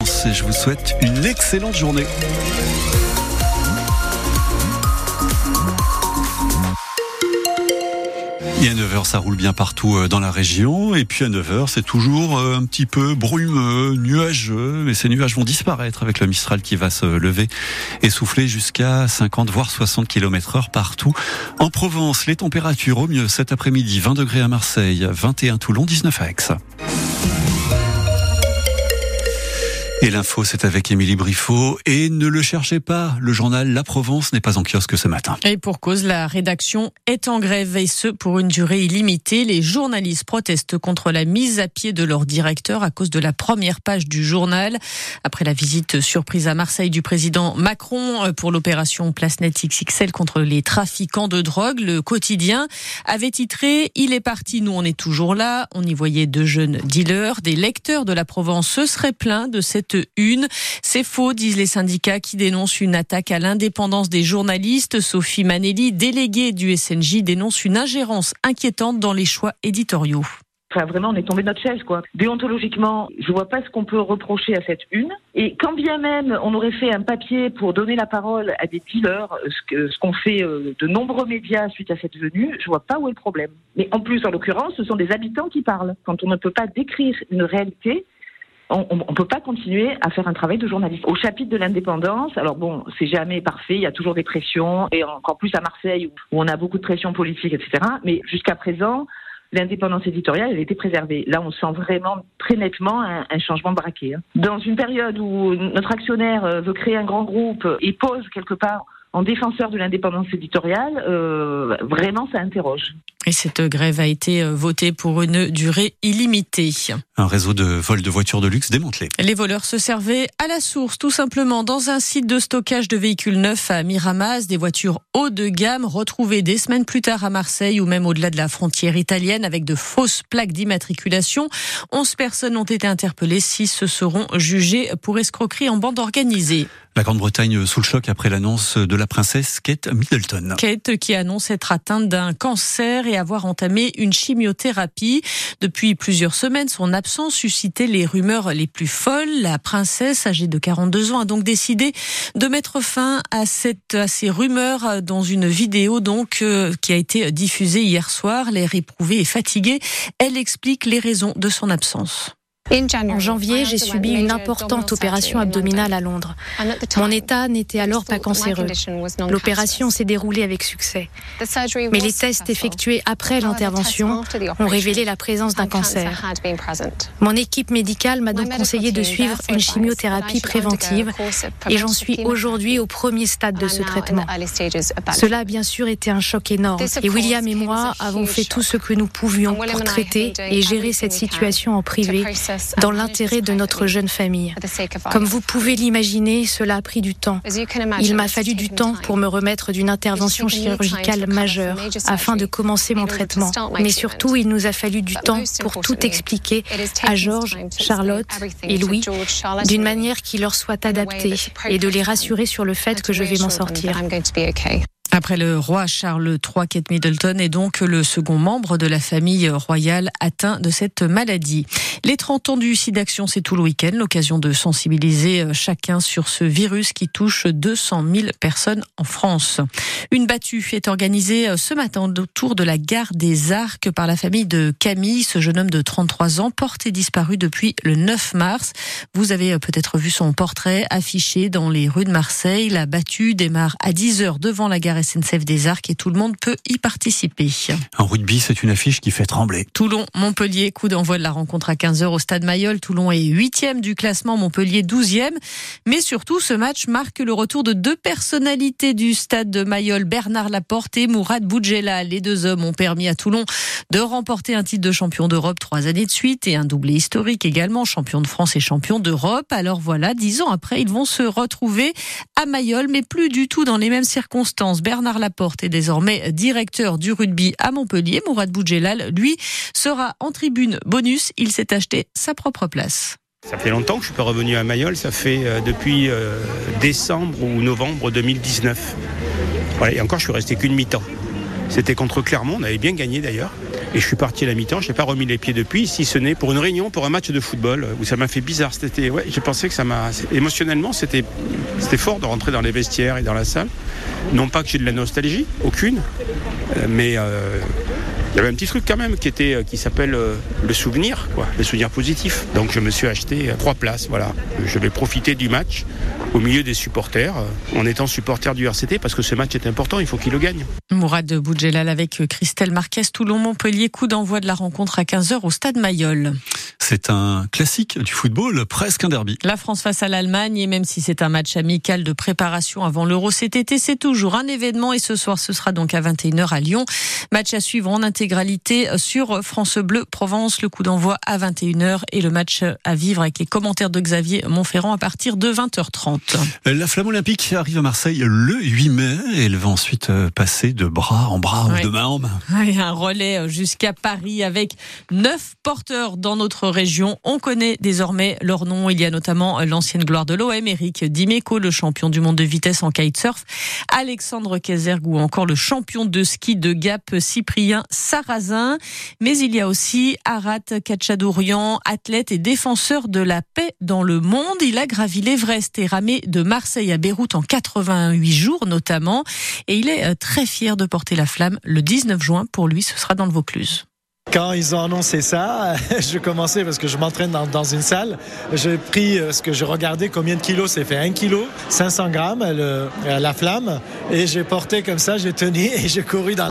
vacances et je vous souhaite une excellente journée. Et à 9h, ça roule bien partout dans la région. Et puis à 9h, c'est toujours un petit peu brumeux, nuageux. Mais ces nuages vont disparaître avec le Mistral qui va se lever et souffler jusqu'à 50 voire 60 km/h partout. En Provence, les températures au mieux cet après-midi, 20 degrés à Marseille, 21 Toulon, 19 à Aix. Et l'info, c'est avec Émilie Briffaut. Et ne le cherchez pas, le journal La Provence n'est pas en kiosque ce matin. Et pour cause, la rédaction est en grève et ce pour une durée illimitée. Les journalistes protestent contre la mise à pied de leur directeur à cause de la première page du journal. Après la visite surprise à Marseille du président Macron pour l'opération Place Net XXL contre les trafiquants de drogue, le quotidien avait titré « Il est parti, nous on est toujours là ». On y voyait deux jeunes dealers. Des lecteurs de La Provence se seraient plaints de cette une. C'est faux, disent les syndicats qui dénoncent une attaque à l'indépendance des journalistes. Sophie Manelli, déléguée du SNJ, dénonce une ingérence inquiétante dans les choix éditoriaux. Enfin, vraiment, on est tombé de notre chaise, quoi. Déontologiquement, je vois pas ce qu'on peut reprocher à cette une. Et quand bien même on aurait fait un papier pour donner la parole à des dealers, ce qu'ont fait de nombreux médias suite à cette venue, je vois pas où est le problème. Mais en plus, en l'occurrence, ce sont des habitants qui parlent. Quand on ne peut pas décrire une réalité, on peut pas continuer à faire un travail de journaliste. Au chapitre de l'indépendance, alors bon, c'est jamais parfait, il y a toujours des pressions, et encore plus à Marseille où on a beaucoup de pressions politiques, etc. Mais jusqu'à présent, l'indépendance éditoriale, elle était préservée. Là, on sent vraiment très nettement un changement de braquet. Dans une période où notre actionnaire veut créer un grand groupe et pose quelque part en défenseur de l'indépendance éditoriale, vraiment ça interroge. Et cette grève a été votée pour une durée illimitée. Un réseau de vols de voitures de luxe démantelé. Les voleurs se servaient à la source, tout simplement, dans un site de stockage de véhicules neufs à Miramas, des voitures haut de gamme retrouvées des semaines plus tard à Marseille ou même au-delà de la frontière italienne avec de fausses plaques d'immatriculation. 11 personnes ont été interpellées, 6 seront jugées pour escroquerie en bande organisée. La Grande-Bretagne sous le choc après l'annonce de la princesse Kate Middleton. Kate qui annonce être atteinte d'un cancer et avoir entamé une chimiothérapie. Depuis plusieurs semaines, son absence suscitait les rumeurs les plus folles. La princesse, âgée de 42 ans, a donc décidé de mettre fin à ces rumeurs dans une vidéo qui a été diffusée hier soir. L'air éprouvé et fatigué, elle explique les raisons de son absence. En janvier, j'ai subi une importante opération abdominale à Londres. Mon état n'était alors pas cancéreux. L'opération s'est déroulée avec succès. Mais les tests effectués après l'intervention ont révélé la présence d'un cancer. Mon équipe médicale m'a donc conseillé de suivre une chimiothérapie préventive et j'en suis aujourd'hui au premier stade de ce traitement. Cela a bien sûr été un choc énorme et William et moi avons fait tout ce que nous pouvions pour traiter et gérer cette situation en privé, dans l'intérêt de notre jeune famille. Comme vous pouvez l'imaginer, cela a pris du temps. Il m'a fallu du temps pour me remettre d'une intervention chirurgicale majeure afin de commencer mon traitement. Mais surtout, il nous a fallu du temps pour tout expliquer à George, Charlotte et Louis d'une manière qui leur soit adaptée et de les rassurer sur le fait que je vais m'en sortir. Après le roi Charles III, Kate Middleton est donc le second membre de la famille royale atteint de cette maladie. Les 30 ans du SIDAction, c'est tout le week-end, l'occasion de sensibiliser chacun sur ce virus qui touche 200 000 personnes en France. Une battue est organisée ce matin autour de la gare des Arcs par la famille de Camille. Ce jeune homme de 33 ans, porté disparu depuis le 9 mars. Vous avez peut-être vu son portrait affiché dans les rues de Marseille. La battue démarre à 10h devant la gare SNCF des Arcs et tout le monde peut y participer. En rugby, c'est une affiche qui fait trembler. Toulon-Montpellier, coup d'envoi de la rencontre à 15h au stade Mayol. Toulon est 8e du classement, Montpellier 12e. Mais surtout, ce match marque le retour de deux personnalités du stade de Mayol, Bernard Laporte et Mourad Boudjela. Les deux hommes ont permis à Toulon de remporter un titre de champion d'Europe 3 années de suite et un doublé historique également, champion de France et champion d'Europe. Alors voilà, 10 ans après, ils vont se retrouver à Mayol, mais plus du tout dans les mêmes circonstances. Bernard Laporte est désormais directeur du rugby à Montpellier. Mourad Boudjelal, lui, sera en tribune bonus. Il s'est acheté sa propre place. Ça fait longtemps que je ne suis pas revenu à Mayol. Ça fait depuis décembre ou novembre 2019. Voilà, et encore, je suis resté qu'une mi-temps. C'était contre Clermont, on avait bien gagné d'ailleurs. Et je suis parti à la mi-temps, je n'ai pas remis les pieds depuis, si ce n'est pour une réunion, pour un match de football, où ça m'a fait bizarre cet été. Ouais, j'ai pensé que émotionnellement, c'était fort de rentrer dans les vestiaires et dans la salle. Non pas que j'ai de la nostalgie, aucune, mais il y avait un petit truc quand même qui s'appelle le souvenir, le souvenir positif. Donc je me suis acheté 3 places, voilà. Je vais profiter du match au milieu des supporters, en étant supporter du RCT, parce que ce match est important, il faut qu'il le gagne. Mourad Boudjelal avec Christelle Marquez, Toulon-Montpellier, coup d'envoi de la rencontre à 15h au stade Mayol. C'est un classique du football, presque un derby. La France face à l'Allemagne, et même si c'est un match amical de préparation avant l'Euro cet été, c'est toujours un événement, et ce soir ce sera donc à 21h à Lyon. Match à suivre en intégralité sur France Bleu Provence, le coup d'envoi à 21h et le match à vivre avec les commentaires de Xavier Montferrand à partir de 20h30. La flamme olympique arrive à Marseille le 8 mai et elle va ensuite passer de bras en bras ou de main en main. Un relais jusqu'à Paris avec 9 porteurs dans notre région. On connaît désormais leurs noms. Il y a notamment l'ancienne gloire de l'OM, Eric Dimeco, le champion du monde de vitesse en kitesurf, Alexandre Kézergue ou encore le champion de ski de Gap, Cyprien Sarrazin. Mais il y a aussi Arat Kachadourian, athlète et défenseur de la paix dans le monde. Il a gravi l'Everest et ramé de Marseille à Beyrouth en 88 jours notamment. Et il est très fier de porter la flamme le 19 juin. Pour lui, ce sera dans le Vaucluse. Quand ils ont annoncé ça, je commençais parce que je m'entraîne dans une salle. J'ai pris ce que je regardais, combien de kilos c'est fait. 1 kilo, 500 grammes, la flamme. Et j'ai porté comme ça, j'ai tenu et j'ai couru dans